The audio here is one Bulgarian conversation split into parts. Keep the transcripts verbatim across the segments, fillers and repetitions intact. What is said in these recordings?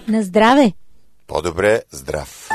На здраве! По-добре здрав!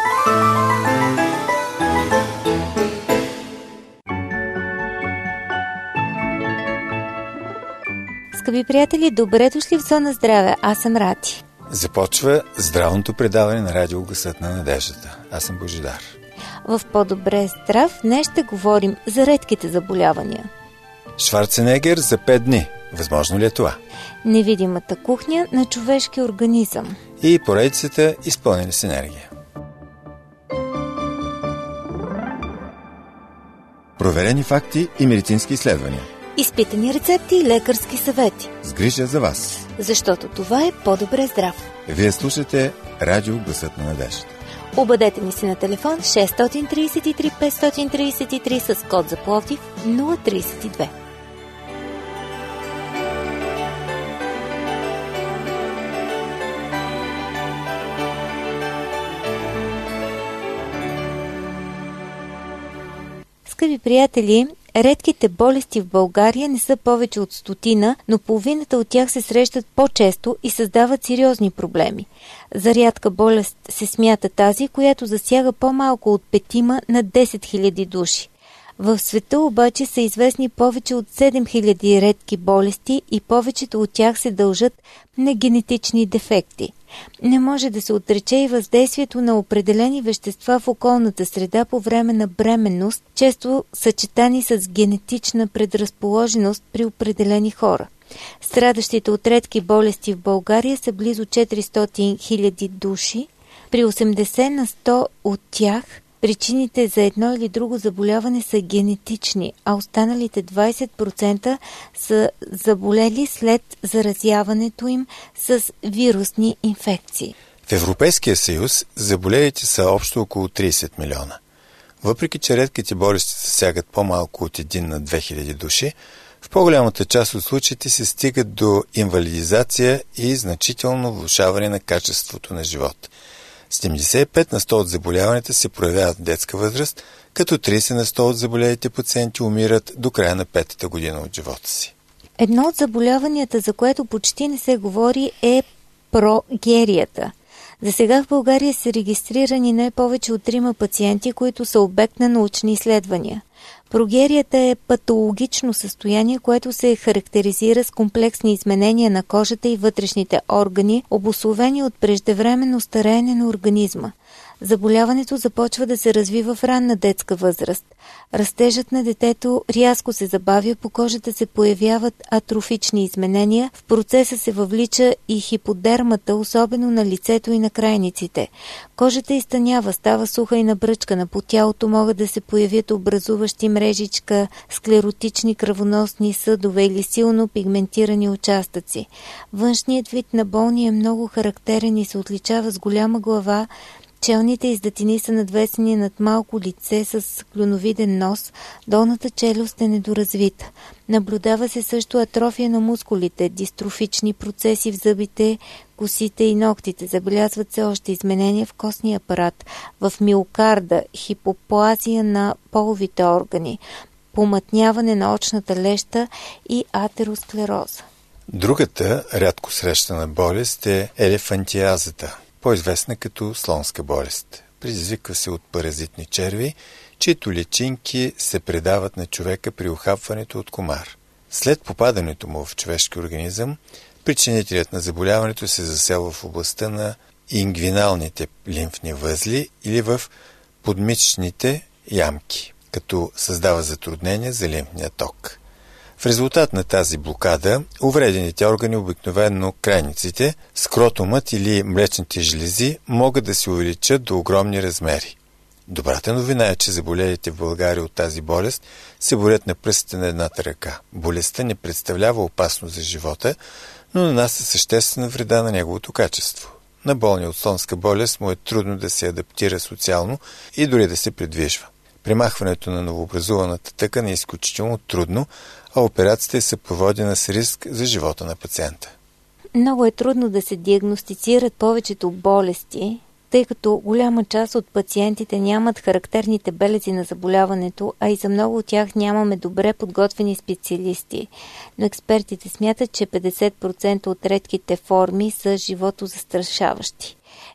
Скъпи приятели, добре дошли в Зона здраве. Аз съм Рати. Започва здравното предаване на радио Гласът на надеждата. Аз съм Божидар. В По-добре здрав днес ще говорим за редките заболявания. Шварценегер за пет дни. Възможно ли е това? Невидимата кухня на човешкия организъм. И поредицата изпълнени с енергия. Проверени факти и медицински изследвания. Изпитани рецепти и лекарски съвети. С грижа за вас. Защото това е По-добре здрав. Вие слушате радио Гласът на надеждата. Обадете ни се на телефон шест три три пет три три с код за Пловдив нула три две. Скъпи приятели, редките болести в България не са повече от стотина, но половината от тях се срещат по-често и създават сериозни проблеми. За рядка болест се смята тази, която засяга по-малко от петима на десет хиляди души. В света обаче са известни повече от седем хиляди редки болести и повечето от тях се дължат на генетични дефекти. Не може да се отрече и въздействието на определени вещества в околната среда по време на бременност, често съчетани с генетична предразположеност при определени хора. Страдащите от редки болести в България са близо четиристотин хиляди души. При осемдесет на сто от тях причините за едно или друго заболяване са генетични, а останалите двадесет процента са заболели след заразяването им с вирусни инфекции. В Европейския съюз заболелите са общо около тридесет милиона. Въпреки че редките болести засягат по-малко от един на две хиляди души, в по-голямата част от случаите се стигат до инвалидизация и значително влошаване на качеството на живот. седемдесет и пет на сто от заболяванията се проявяват в детска възраст, като тридесет на сто от заболелите пациенти умират до края на петата година от живота си. Едно от заболяванията, за което почти не се говори, е прогерията. За сега в България са регистрирани не повече от трима пациенти, които са обект на научни изследвания. Прогерията е патологично състояние, което се характеризира с комплексни изменения на кожата и вътрешните органи, обусловени от преждевременно стареене на организма. Заболяването започва да се развива в ранна детска възраст. Растежът на детето рязко се забавя, по кожата се появяват атрофични изменения, в процеса се въвлича и хиподермата, особено на лицето и на крайниците. Кожата изтънява, става суха и набръчкана, по тялото могат да се появят образуващи мрежичка, склеротични кръвоносни съдове или силно пигментирани участъци. Външният вид на болния е много характерен и се отличава с голяма глава. Челните издатини са надвесени над малко лице с клюновиден нос, долната челюст е недоразвита. Наблюдава се също атрофия на мускулите, дистрофични процеси в зъбите, косите и ногтите. Забелязват се още изменения в костния апарат, в миокарда, хипоплазия на половите органи, помътняване на очната леща и атеросклероза. Другата рядко срещана болест е елефантиазата, по-известна като слонска болест. Предизвиква се от паразитни черви, чието личинки се предават на човека при ухапването от комар. След попадането му в човешки организъм, причинителят на заболяването се заселва в областта на ингвиналните лимфни възли или в подмишечните ямки, като създава затруднения за лимфния ток. В резултат на тази блокада, увредените органи, обикновено крайниците, скротумът или млечните жлези, могат да се увеличат до огромни размери. Добрата новина е, че заболелите в България от тази болест се борят на пръстите на едната ръка. Болестта не представлява опасност за живота, но нанася съществена вреда на неговото качество. На болния от слонска болест му е трудно да се адаптира социално и дори да се придвижва. Премахването на новообразуваната тъкан е изключително трудно, а операцията е съпроводена с риск за живота на пациента. Много е трудно да се диагностицират повечето болести, тъй като голяма част от пациентите нямат характерните белези на заболяването, а и за много от тях нямаме добре подготвени специалисти. Но експертите смятат, че петдесет процента от редките форми са животозастрашаващи.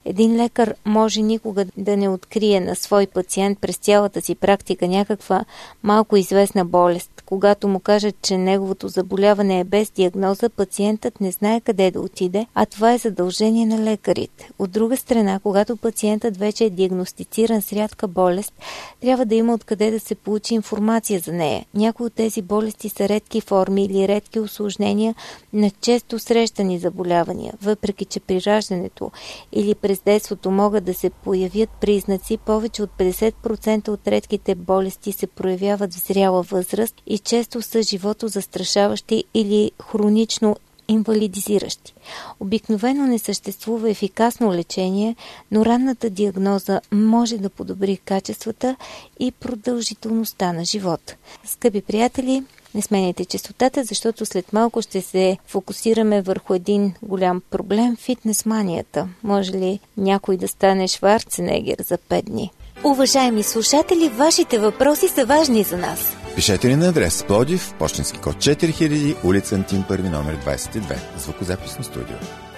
Един лекар може никога да не открие на свой пациент през цялата си практика някаква малко известна болест. Когато му кажат, че неговото заболяване е без диагноза, пациентът не знае къде да отиде, а това е задължение на лекарите. От друга страна, когато пациентът вече е диагностициран с рядка болест, трябва да има откъде да се получи информация за нея. Някои от тези болести са редки форми или редки усложнения на често срещани заболявания. Въпреки че при раждането или през детството могат да се появят признаци, повече от петдесет процента от редките болести се проявяват в зряла възраст и често са живото застрашаващи или хронично инвалидизиращи. Обикновено не съществува ефикасно лечение, но ранната диагноза може да подобри качествата и продължителността на живота. Скъпи приятели, не сменяйте честотата, защото след малко ще се фокусираме върху един голям проблем – фитнес-манията. Може ли някой да стане Шварценегер за пет дни? Уважаеми слушатели, вашите въпроси са важни за нас. Пишете ни на адрес Пловдив, пощенски код четири хиляди, улица Антим първи, номер двадесет и две, звукозаписно студио.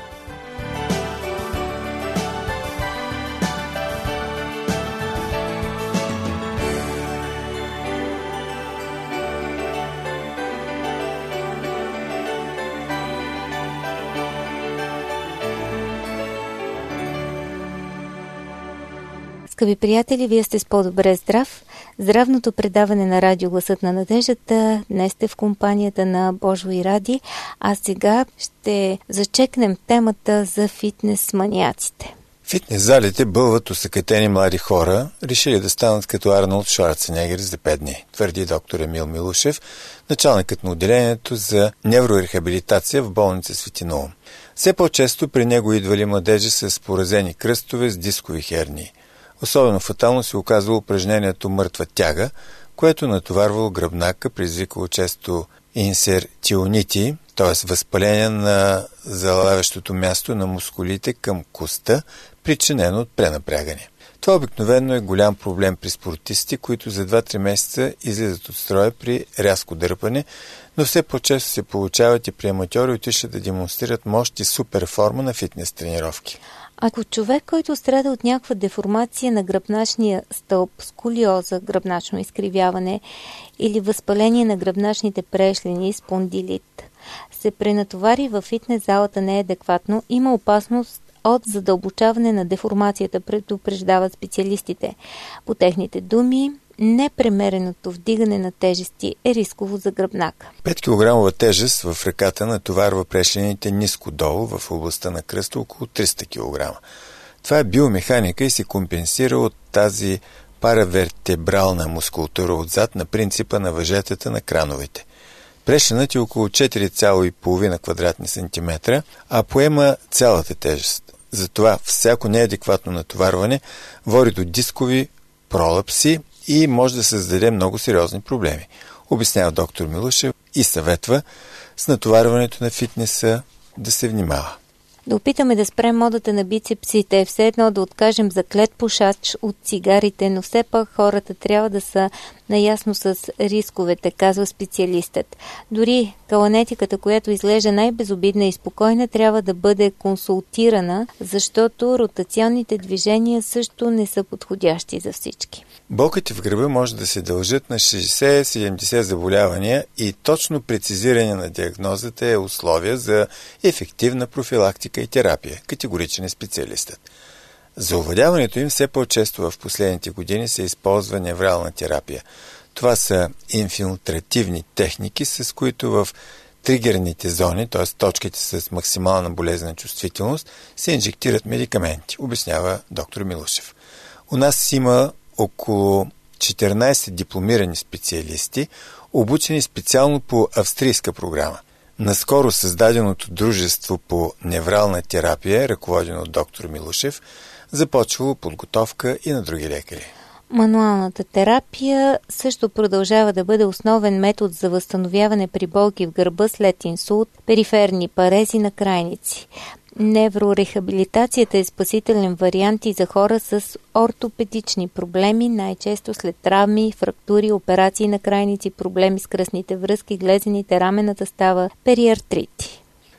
Скъпи приятели, вие сте с по-добре здрав. Здравното предаване на радио Гласът на надеждата. Днес сте в компанията на Божо и Ради, а сега ще зачекнем темата за фитнес маниаците. Фитнес залите бълват усъкатени млади хора, решили да станат като Арнолд Шварценегер за пет дни, твърди доктор Емил Милушев, началникът на отделението за неврорехабилитация в болница Свети Наум. Все по-често при него идвали младежи с поразени кръстове с дискови хернии. Особено фатално се оказва упражнението мъртва тяга, което натоварвало гръбнака, предизвикало често инсертионити, т.е. възпаление на залавящото място на мускулите към коста, причинено от пренапрягане. Това обикновено е голям проблем при спортисти, които за два-три месеца излизат от строя при рязко дърпане, но все по-често се получават и при аматьори, отишли да демонстрират мощ и супер форма на фитнес тренировки. Ако човек, който страда от някаква деформация на гръбначния стълб, сколиоза, гръбначно изкривяване или възпаление на гръбначните прешлени, спондилит, се пренатовари във фитнес залата неадекватно, има опасност от задълбочаване на деформацията, предупреждават специалистите. По техните думи, непремереното вдигане на тежести е рисково за гръбнака. пет килограмова тежест в ръката натоварва прешлените ниско-долу в областта на кръста около триста килограма. Това е биомеханика и се компенсира от тази паравертебрална мускултура отзад на принципа на въжетата на крановете. Прешленът е около четири цяло и половина квадратни сантиметра, а поема цялата тежест. Затова всяко неадекватно натоварване води до дискови пролапси и може да създаде много сериозни проблеми, обяснява доктор Милушев и съветва с натоварването на фитнеса да се внимава. Да опитаме да спрем модата на бицепсите, все едно да откажем заклет пушач от цигарите, но все пак хората трябва да са наясно с рисковете, казва специалистът. Дори каланетиката, която изглежда най-безобидна и спокойна, трябва да бъде консултирана, защото ротационните движения също не са подходящи за всички. Болките в гърба може да се дължат на шейсет-седемдесет заболявания и точно прецизиране на диагнозата е условие за ефективна профилактика и терапия, категоричен е специалистът. За овладяването им все по-често в последните години се използва неврална терапия. Това са инфилтративни техники, с които в тригерните зони, т.е. точките с максимална болезнена чувствителност, се инжектират медикаменти, обяснява доктор Милушев. У нас има около четиринадесет дипломирани специалисти, обучени специално по австрийска програма. Наскоро създаденото дружество по неврална терапия, ръководено от доктор Милушев, започвало подготовка и на други лекари. Мануалната терапия също продължава да бъде основен метод за възстановяване при болки в гърба след инсулт, периферни парези на крайници. Неврорехабилитацията е спасителен вариант и за хора с ортопедични проблеми, най-често след травми, фрактури, операции на крайници, проблеми с кръстните връзки, глезените, рамената става, периартрити.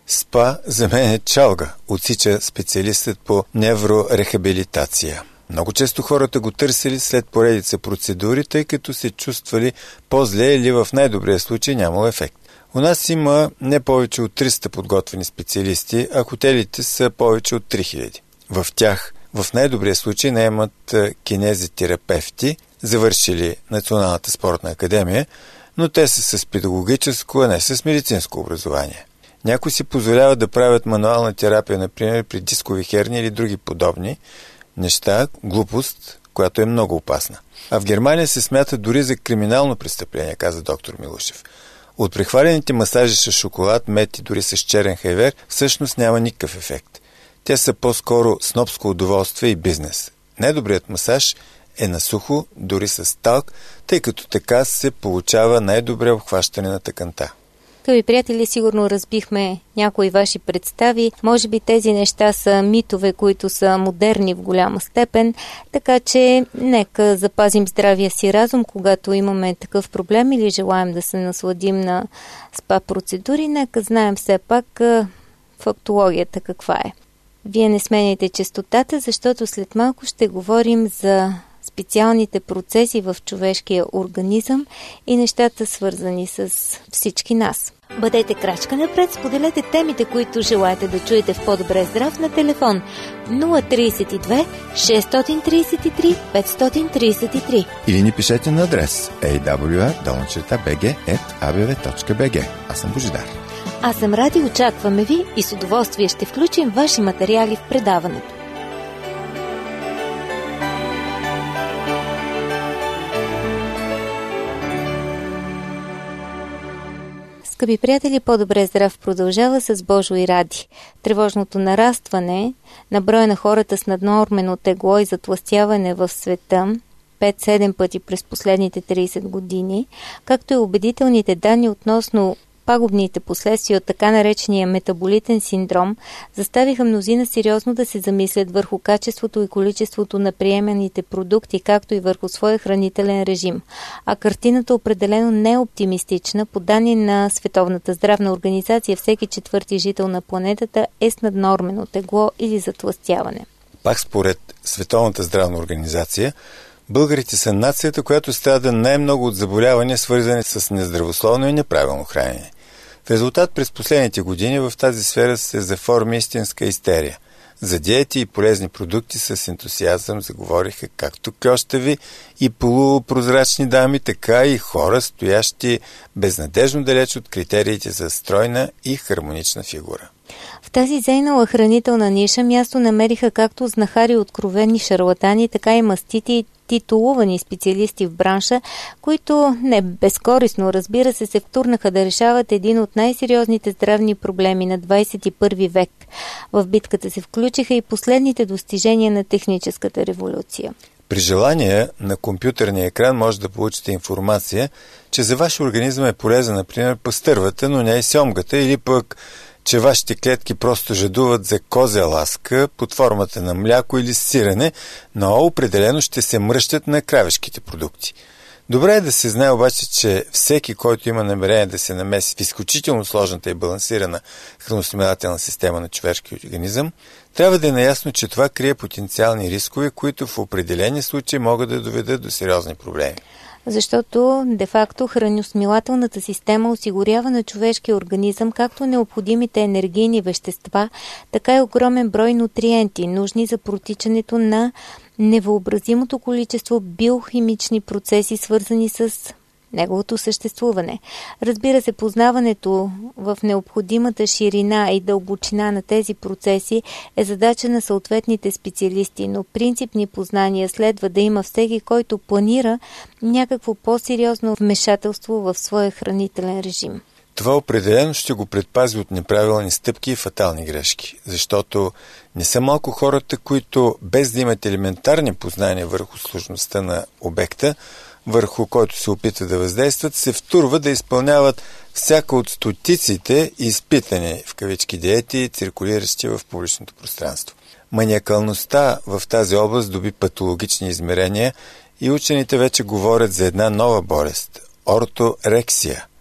СПА за мен е чалга, отсича специалистът по неврорехабилитация. Много често хората го търсили след поредица процедури, тъй като се чувствали по-зле или в най-добрия случай нямало ефект. У нас има не повече от триста подготвени специалисти, а хотелите са повече от три хиляди. В тях в най-добрия случай наемат кинезитерапевти, завършили Националната спортна академия, но те са с педагогическо, а не с медицинско образование. Някои си позволяват да правят мануална терапия, например при дискови херни или други подобни неща, глупост, която е много опасна. А в Германия се смята дори за криминално престъпление, каза доктор Милушев. От прехвалените масажи с шоколад, мед и дори с черен хайвер всъщност няма никакъв ефект. Те са по-скоро снобско удоволствие и бизнес. Най-добрият масаж е на сухо, дори с талк, тъй като така се получава най-добре обхващане на тъканта. Скъпи приятели, сигурно разбихме някои ваши представи. Може би тези неща са митове, които са модерни в голяма степен, така че нека запазим здравия си разум, когато имаме такъв проблем или желаем да се насладим на спа процедури. Нека знаем все пак фактологията каква е. Вие не сменяйте честотата, защото след малко ще говорим за специалните процеси в човешкия организъм и нещата свързани с всички нас. Бъдете крачка напред, споделете темите, които желаете да чуете в По-добре здрав на телефон нула три две шест три три пет три три или ни пишете на адрес ей дабъл ю ар долна би джи ет а бе ве точка би джи. Аз съм Божидар. Аз съм Ради, очакваме ви и с удоволствие ще включим ваши материали в предаването. Скъпи приятели, По-добре здрав продължава с Божо и Ради. Тревожното нарастване на броя на хората с наднормено тегло и затлъстяване в света пет-седем пъти през последните трийсет години, както и убедителните данни относно пагубните последствия от така наречения метаболитен синдром, заставиха мнозина сериозно да се замислят върху качеството и количеството на приеманите продукти, както и върху своя хранителен режим. А картината определено не е оптимистична. По данни на Световната здравна организация, всеки четвърти жител на планетата е с наднормено тегло или затлъстяване. Пак според Световната здравна организация, българите са нацията, която страда най-много от заболявания, свързани с нездравословно и неправилно хранене. В резултат през последните години в тази сфера се заформи истинска истерия. За диети и полезни продукти с ентусиазъм заговориха както кьощави и полупрозрачни дами, така и хора, стоящи безнадежно далеч от критериите за стройна и хармонична фигура. В тази зейнала хранителна ниша място намериха както знахари откровени шарлатани, така и мастити и титулувани специалисти в бранша, които не безкорисно, разбира се, се втурнаха да решават един от най-сериозните здравни проблеми на двадесет и първи век. В битката се включиха и последните достижения на техническата революция. При желание на компютърния екран може да получите информация, че за ваш организъм е полезна, например, пастървата, но не и сьомгата, или пък че вашите клетки просто жадуват за козя ласка под формата на мляко или сирене, но определено ще се мръщат на кравешките продукти. Добре е да се знае обаче, че всеки, който има намерение да се намеси в изключително сложната и балансирана храносмилателна система на човешкия организъм, трябва да е наясно, че това крие потенциални рискове, които в определени случаи могат да доведат до сериозни проблеми. Защото, де-факто, храносмилателната система осигурява на човешкия организъм както необходимите енергийни вещества, така и огромен брой нутриенти, нужни за протичането на невъобразимото количество биохимични процеси, свързани с неговото съществуване. Разбира се, познаването в необходимата ширина и дълбочина на тези процеси е задача на съответните специалисти, но принципни познания следва да има всеки, който планира някакво по-сериозно вмешателство в своя хранителен режим. Това определено ще го предпази от неправилни стъпки и фатални грешки, защото не са малко хората, които без да имат елементарни познания върху сложността на обекта, върху който се опитват да въздействат, се втурват да изпълняват всяка от стотиците изпитани в кавички диети, циркулиращи в публичното пространство. Маниакалността в тази област доби патологични измерения и учените вече говорят за една нова болест – орторексия.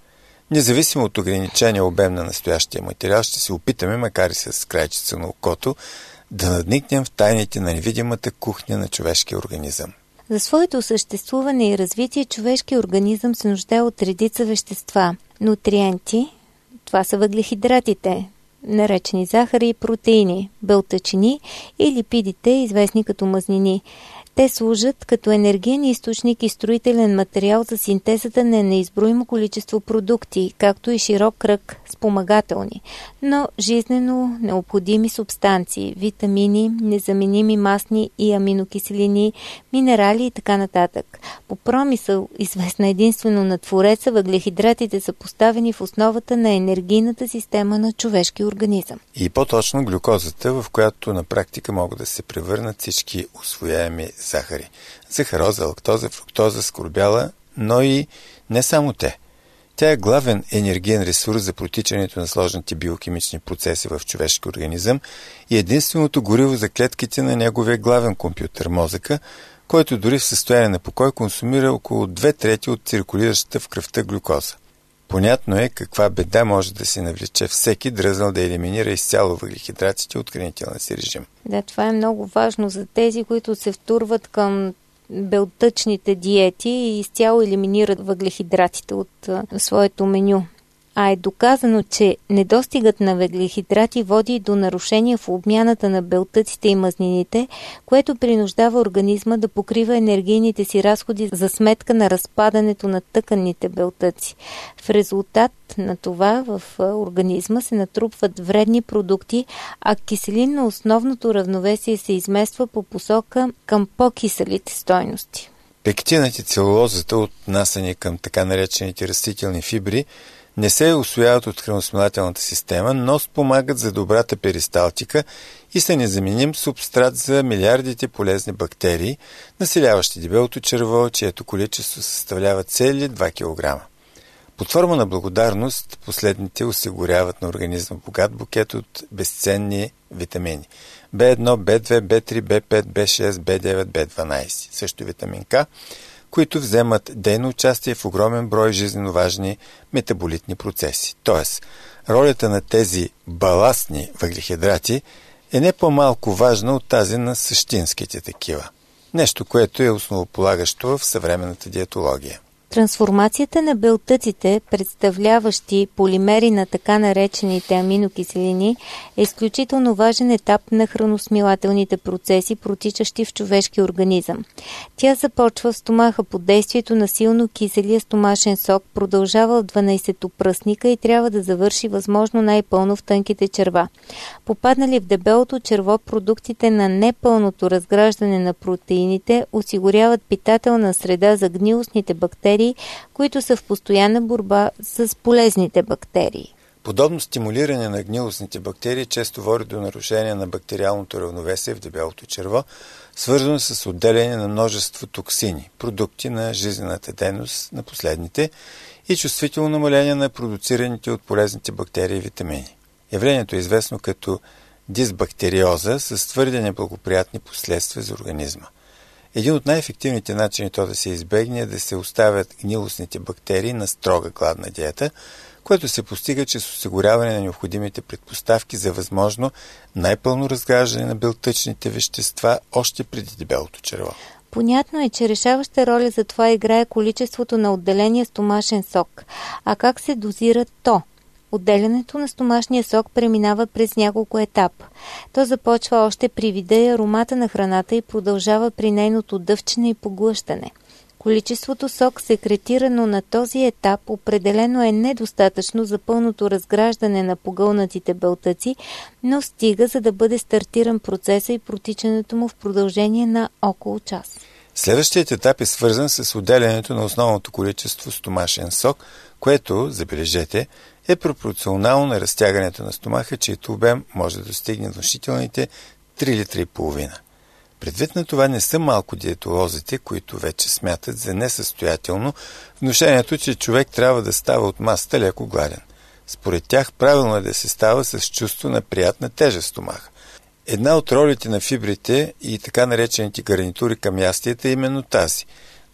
Независимо от ограничения обем на настоящия материал, ще се опитаме, макар и с крайчица на окото, да надникнем в тайните на невидимата кухня на човешкия организъм. За своето съществуване и развитие човешкият организъм се нуждае от редица вещества. Нутриенти, това са въглехидратите, наречени захари и протеини, белтъчини и липидите, известни като мазнини. Те служат като енергиен източник и строителен материал за синтезата на неизброимо количество продукти, както и широк кръг спомагателни, но жизнено необходими субстанции, витамини, незаменими масни и аминокиселини, минерали и така нататък. По промисъл, известна единствено на Твореца, въглехидратите са поставени в основата на енергийната система на човешки организъм. И по-точно глюкозата, в която на практика могат да се превърнат всички усвояеми захари. Захароза, лактоза, фруктоза, скорбяла, но и не само те. Тя е главен енергиен ресурс за протичането на сложните биохимични процеси в човешки организъм и единственото гориво за клетките на неговия главен компютър, мозъка, който дори в състояние на покой консумира около две трети от циркулиращата в кръвта глюкоза. Понятно е каква беда може да се навлече всеки дръзнал да елиминира изцяло въглехидратите от хранителния си режим. Да, това е много важно за тези, които се втурват към белтъчните диети и изцяло елиминират въглехидратите от а, своето меню. А е доказано, че недостигът на въглехидрати води до нарушения в обмяната на белтъците и мазнините, което принуждава организма да покрива енергийните си разходи за сметка на разпадането на тъканните белтъци. В резултат на това в организма се натрупват вредни продукти, а киселин на основното равновесие се измества по посока към по-киселите стойности. Пектинът и целулозата, отнасяни към така наречените растителни фибри, не се усвояват от храносмилателната система, но спомагат за добрата перисталтика и са незаменим субстрат за милиардите полезни бактерии, населяващи дебелото черво, чието количество съставлява цели два килограма. Под форма на благодарност, последните осигуряват на организма богат букет от безценни витамини. Б едно, Б две, Б три, Б пет, Б шест, Б девет, Б дванайсет, също витамин К, които вземат дейно участие в огромен брой жизненно важни метаболитни процеси. Тоест, ролята на тези баластни въглехидрати е не по-малко важна от тази на същинските такива. Нещо, което е основополагащо в съвременната диетология. Трансформацията на белтъците, представляващи полимери на така наречените аминокиселини, е изключително важен етап на храносмилателните процеси, протичащи в човешки организъм. Тя започва в стомаха под действието на силно киселия стомашен сок, продължава в дванайсетопръстника и трябва да завърши възможно най-пълно в тънките черва. Попаднали в дебелото черво, продуктите на непълното разграждане на протеините осигуряват питателна среда за гнилостните бактерии, които са в постоянна борба с полезните бактерии. Подобно стимулиране на гнилостните бактерии често води до нарушение на бактериалното равновесие в дебелото черво, свързано с отделяне на множество токсини, продукти на жизнената дейност на последните и чувствително намаление на продуцираните от полезните бактерии и витамини. Явлението е известно като дисбактериоза с твърде неблагоприятни последствия за организма. Един от най-ефективните начини то да се избегне е да се оставят гнилостните бактерии на строга гладна диета, което се постига чрез осигуряване на необходимите предпоставки за възможно най-пълно разграждане на белтъчните вещества още преди дебелото черво. Понятно е, че решаваща роля за това играе количеството на отделения стомашен сок. А как се дозира то? Отделянето на стомашния сок преминава през няколко етапа. То започва още при вида и аромата на храната и продължава при нейното дъвчене и поглъщане. Количеството сок, секретирано на този етап, определено е недостатъчно за пълното разграждане на погълнатите белтъци, но стига, за да бъде стартиран процеса и протичането му в продължение на около час. Следващият етап е свързан с отделянето на основното количество стомашен сок, което, забележете, е пропорционално на разтягането на стомаха, чието обем може да достигне внушителните три литра и половина. Предвид на това не са малко диетолозите, които вече смятат за несъстоятелно внушението, че човек трябва да става от масата леко гладен. Според тях правилно е да се става с чувство на приятна тежест в стомаха. Една от ролите на фибрите и така наречените гарнитури към ястията е именно тази –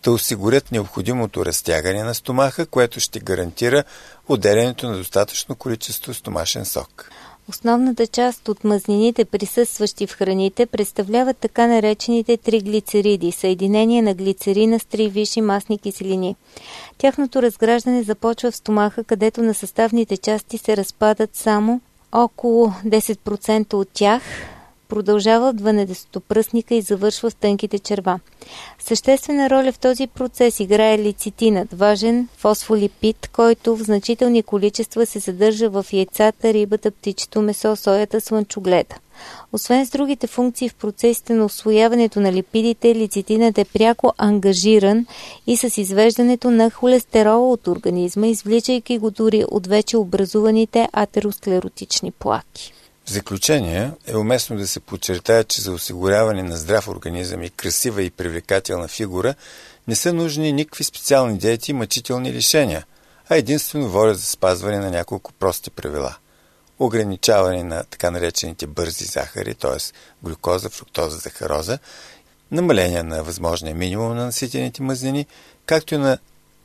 да осигурят необходимото разтягане на стомаха, което ще гарантира отделянето на достатъчно количество стомашен сок. Основната част от мазнините, присъстващи в храните, представляват така наречените триглицериди, съединение на глицерина с три висши масни киселини. Тяхното разграждане започва в стомаха, където на съставните части се разпадат само около десет процента от тях, продължава в дванадесетопръстника и завършва в тънките черва. Съществена роля в този процес играе лецитинът, важен фосфолипид, който в значителни количества се съдържа в яйцата, рибата, птичето месо, соята, слънчогледа. Освен с другите функции в процесите на усвояването на липидите, лецитинът е пряко ангажиран и с извеждането на холестерола от организма, извличайки го дори от вече образуваните атеросклеротични плаки. В заключение е уместно да се подчертая, че за осигуряване на здрав организъм и красива и привлекателна фигура не са нужни никакви специални диети и мъчителни лишения, а единствено воля за спазване на няколко прости правила. Ограничаване на така наречените бързи захари, т.е. глюкоза, фруктоза, захароза, намаление на възможния минимум на наситените мазнини, както и на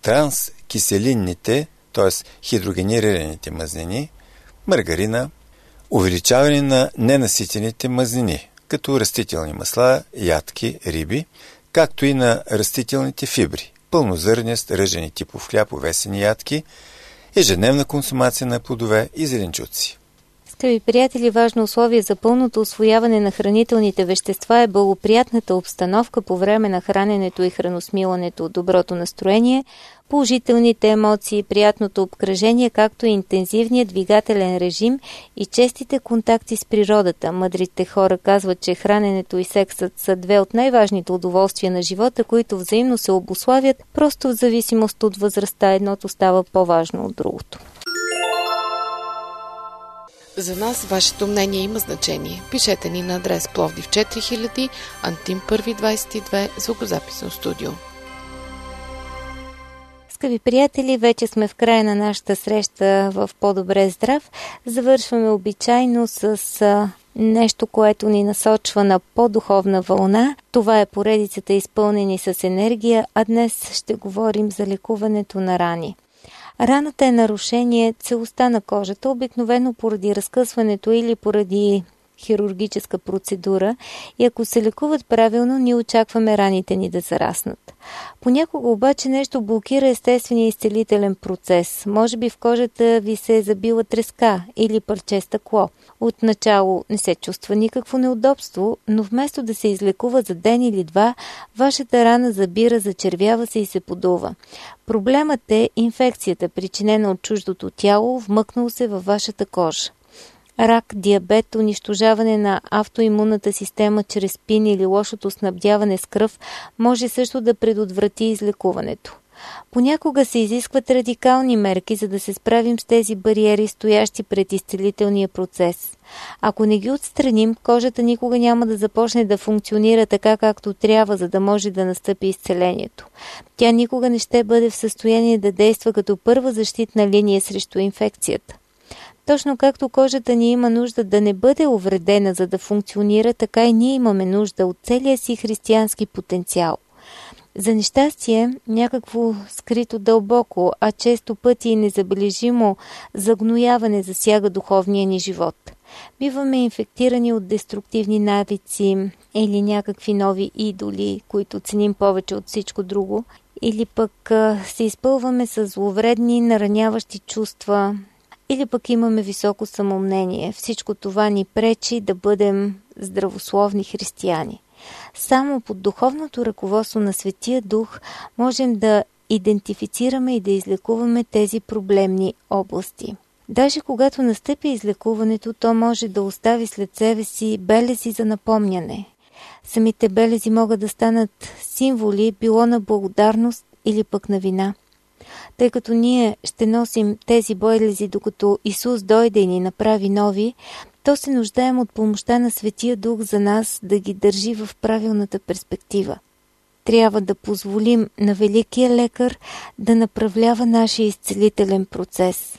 транскиселинните, т.е. хидрогенирираните мазнини, маргарина, увеличаване на ненаситените мазнини, като растителни масла, ядки, риби, както и на растителните фибри, пълнозърнест, ръжен и типов хляб, овесени ядки, ежедневна консумация на плодове и зеленчуци. Скъпи приятели, важно условие за пълното усвояване на хранителните вещества е благоприятната обстановка по време на храненето и храносмилането, доброто настроение, положителните емоции, приятното обкръжение, както и интензивният двигателен режим и честите контакти с природата. Мъдрите хора казват, че храненето и сексът са две от най-важните удоволствия на живота, които взаимно се обуславят, просто в зависимост от възрастта едното става по-важно от другото. За нас вашето мнение има значение. Пишете ни на адрес Пловдив четири хиляди, Антим първи двадесет и две, звукозаписно студио. Скъпи приятели, вече сме в края на нашата среща в По-добре здрав. Завършваме обичайно с а, нещо, което ни насочва на по-духовна вълна. Това е поредицата изпълнени с енергия, а днес ще говорим за лекуването на рани. Раната е нарушение целостта на кожата, обикновено поради разкъсването или поради хирургическа процедура, и ако се лекуват правилно, ние очакваме раните ни да зараснат. Понякога обаче нещо блокира естествения изцелителен процес. Може би в кожата ви се е забила треска или парче стъкло. Отначало не се чувства никакво неудобство, но вместо да се излекува за ден или два, вашата рана забира, зачервява се и се подува. Проблемът е инфекцията, причинена от чуждото тяло, вмъкнал се във вашата кожа. Рак, диабет, унищожаване на автоимунната система чрез спин или лошото снабдяване с кръв може също да предотврати излекуването. Понякога се изискват радикални мерки, за да се справим с тези бариери, стоящи пред изцелителния процес. Ако не ги отстраним, кожата никога няма да започне да функционира така, както трябва, за да може да настъпи изцелението. Тя никога не ще бъде в състояние да действа като първа защитна линия срещу инфекцията. Точно както кожата ни има нужда да не бъде увредена, за да функционира, така и ние имаме нужда от целия си християнски потенциал. За нещастие, някакво скрито дълбоко, а често пъти и незабележимо загнояване засяга духовния ни живот. Биваме инфектирани от деструктивни навици или някакви нови идоли, които ценим повече от всичко друго, или пък а, се изпълваме с зловредни, нараняващи чувства, или пък имаме високо самомнение. Всичко това ни пречи да бъдем здравословни християни. Само под духовното ръководство на Светия Дух можем да идентифицираме и да излекуваме тези проблемни области. Даже когато настъпи излекуването, то може да остави след себе си белези за напомняне. Самите белези могат да станат символи било на благодарност или пък на вина. Тъй като ние ще носим тези белези, докато Исус дойде и ни направи нови, то се нуждаем от помощта на Светия Дух за нас да ги държи в правилната перспектива. Трябва да позволим на Великия лекар да направлява нашия изцелителен процес.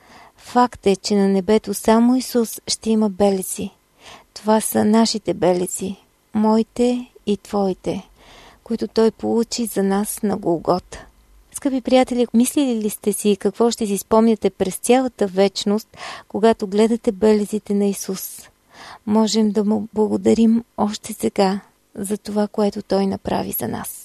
Факт е, че на небето само Исус ще има белези. Това са нашите белези, моите и твоите. които Той получи за нас на Голгота. Скъпи приятели, мислили ли сте си какво ще си спомняте през цялата вечност, когато гледате белезите на Исус? Можем да му благодарим още сега за това, което Той направи за нас.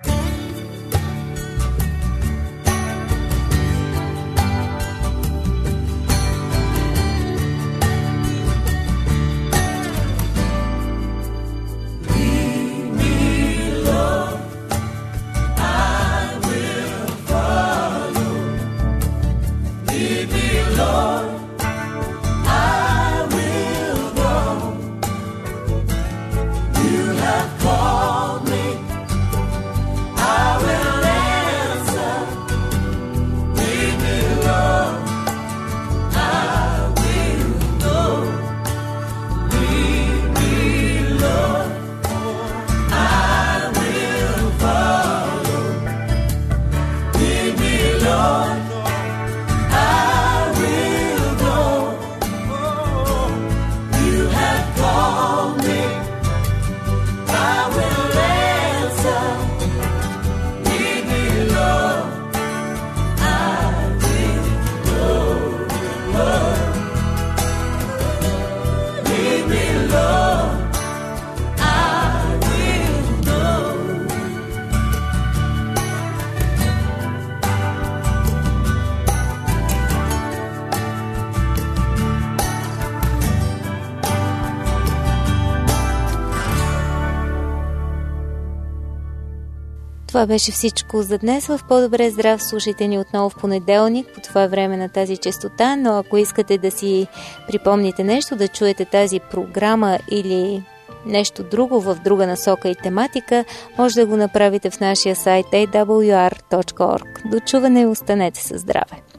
Това беше всичко за днес. В По-добре здрав слушайте ни отново в понеделник по това време на тази честота, но ако искате да си припомните нещо, да чуете тази програма или нещо друго в друга насока и тематика, може да го направите в нашия сайт ей дабъл ю ар точка орг. До чуване и останете със здраве!